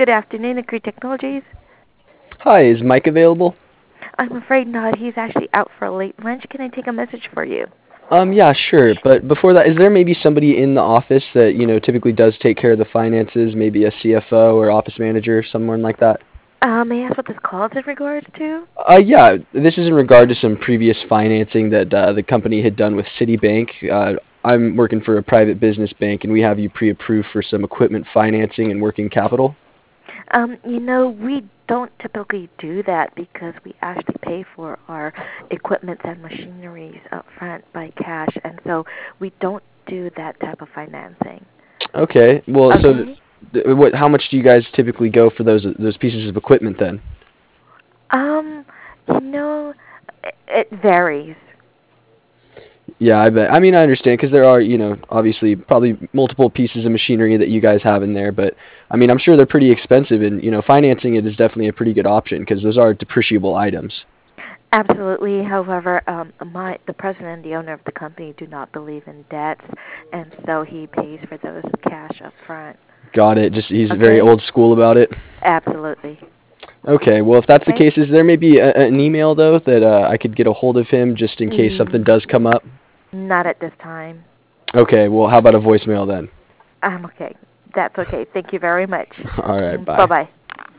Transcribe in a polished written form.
Good afternoon, Agree Technologies. Hi, is Mike available? I'm afraid not. He's actually out for a late lunch. Can I take a message for you? Yeah, sure. But before that, is there maybe somebody in the office that, typically does take care of the finances, maybe a CFO or office manager, someone like that? May I ask what this call is in regards to? Yeah, this is in regard to some previous financing that the company had done with Citibank. I'm working for a private business bank, and we have you pre-approved for some equipment financing and working capital. We don't typically do that because we actually pay for our equipment and machineries up front by cash, and so we don't do that type of financing. Okay, well, so Okay? how much do you guys typically go for those pieces of equipment then? Um, you know, it varies. Yeah, I bet. I mean, I understand because there are, obviously probably multiple pieces of machinery that you guys have in there, but I mean, I'm sure they're pretty expensive, and financing it is definitely a pretty good option because those are depreciable items. Absolutely. However, the president and the owner of the company do not believe in debts, and so he pays for those cash up front. Got it. Just he's very Okay? old school about it. Absolutely. Okay, well, if that's the Okay? case, is there maybe an email though that I could get a hold of him just in case something Mm, does come up? not at this time. Okay, well, how about a voicemail then? Okay. That's okay. Thank you very much. All right, Bye bye. bye.